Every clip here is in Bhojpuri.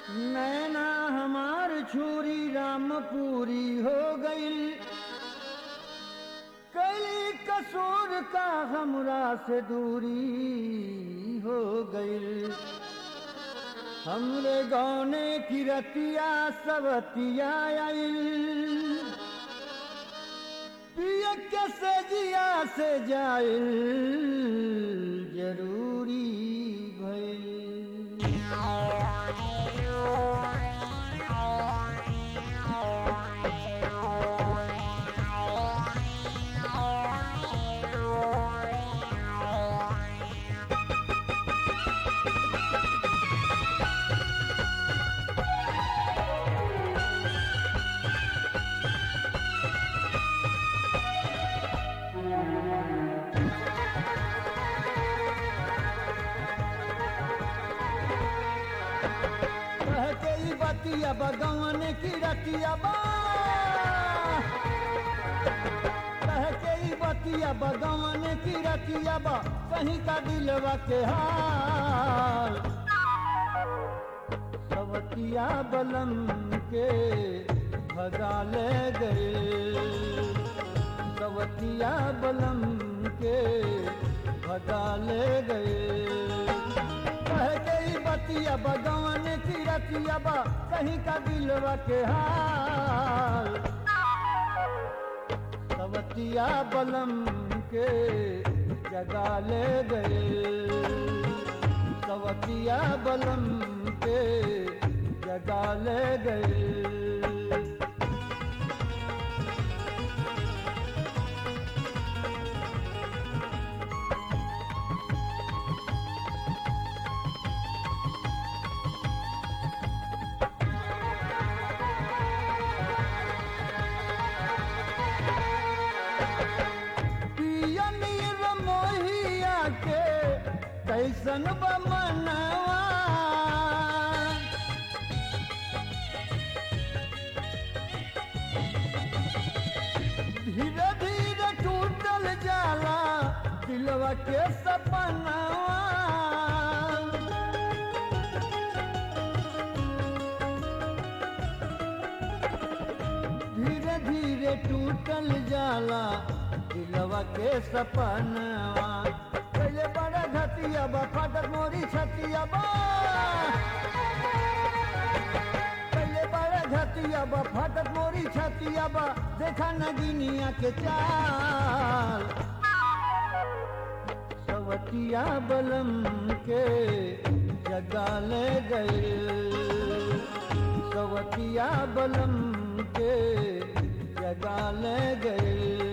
नैना हमार छुरी रामपुरी हो गईल, कई कसूर का हमरा से दूरी हो गईल। हमरे गौने की रतिया सवतिया आइल, पिया के से जिया से जाइल जरूरी भइल। बतिया बगवन की रतिया बा, कह के बतिया बगवन की रतिया बा, कहीं का दिलवा के हाल। सवतिया बलम के भगा ले गए, सवतिया बलम के भगा ले गए। कह के बतिया बगवन की रतिया बा, कहीं का दिलवा के हाल। सवतिया बलम के जगा ले गए, सवतिया बलम के जगा ले गए। कैसन बमनवा धीरे धीरे टूटल जाला दिलवा के सपनवा। धीरे धीरे टूटल जाला दिलवा के सपनवा। पहले बड़ा घटिया बा फाटक मोरी छतिया बा, पहले बड़ा घटिया बा फाटक मोरी छतिया बा, देखा नगिनिया के चाल। सवतिया बलम के जगा ले गए, सवतिया बलम के जगा ले गए।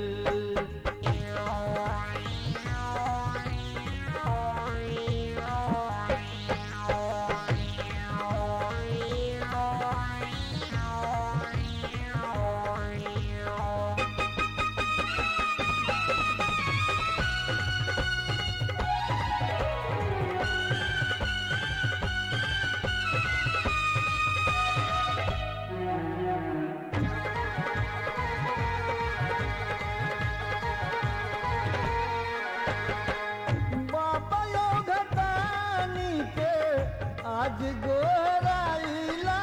आज गोराइला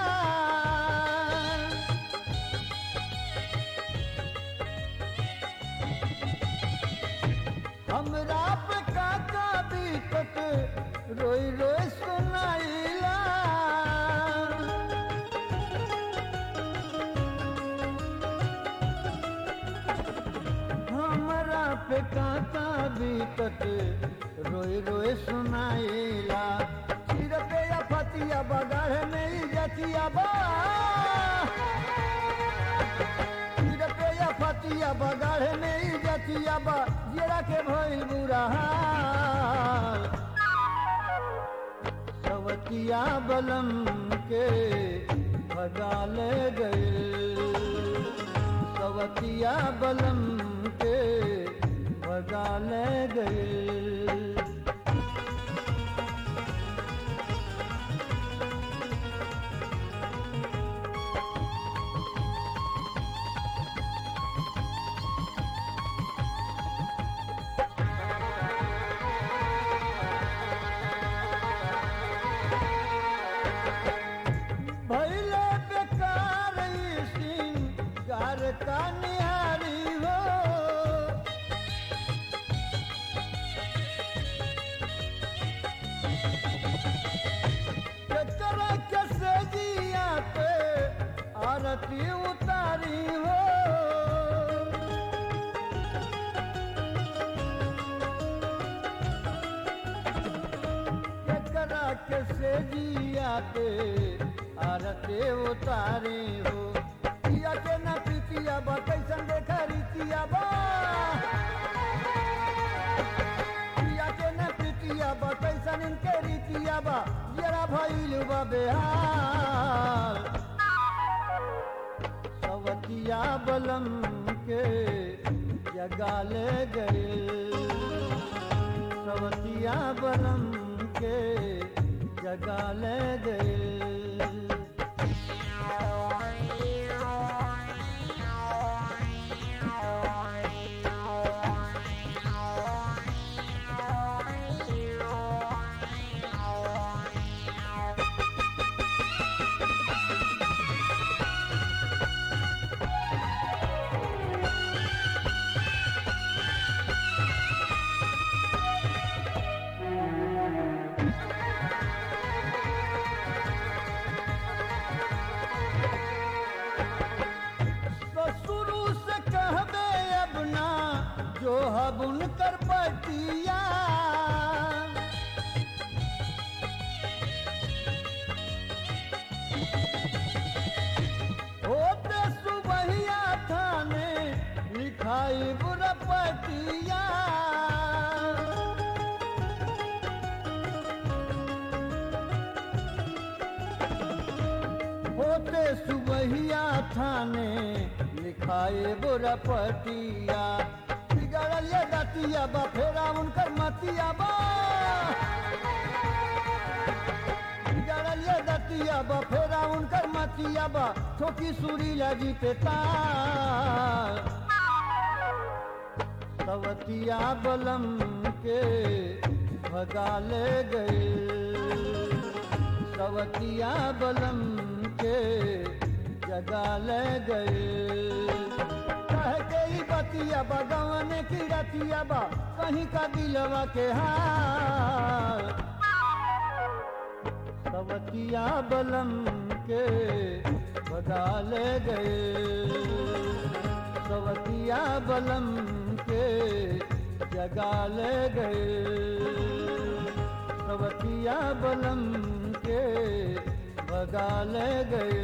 हमरा पे काका बीतत रोई रोई सुनाइला। हमरा पे काका बीतत रोई रोई सुनाइला। फतिया बगाढ़ में ही जतिया बा, फतिया बगाढ़ में ही जतिया बा, जरा के भइल बुरा हाल। सवतिया बलम के भगा ले गए, सवतिया बलम के भगा ले गए। आरती उतारी हो। केकरा के से जियाते आरती उतारी हो। पिया के न पीतिया बा कैसन देखा रीतिया बा, पिया के न पीतिया बा कैसन इनके रीतिया बा, जरा भइल बा बेहाल। सवतिया बलम के जगा ले गए, सवतिया बलम के जगा ले गए। जो हब उनकर पतिया होते सुबहिया थाने लिखाई बुरपतिया। होते सुबहिया थाने लिखाए बुरपतिया। बिगड़ल ये दतिया बा फेरा उनकर मतिया बा, बिगड़ल ये दतिया बा फेरा उनकर मतिया बा, ठोकी सूरी लगी पे तार। सवतिया बलम के भगा ले गए, सवतिया बलम के जगा ले गए। बतिया बा गवन की रतिया बा कहीं का दिलवा के हाल। सवतिया बलम के भगा ले गए, सवतिया बलम के जगा ले गए, सवतिया बलम के भगा ले गए,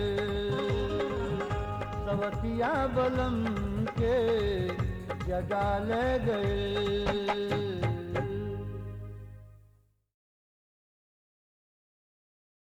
सवतिया बलम के जगा ले गए।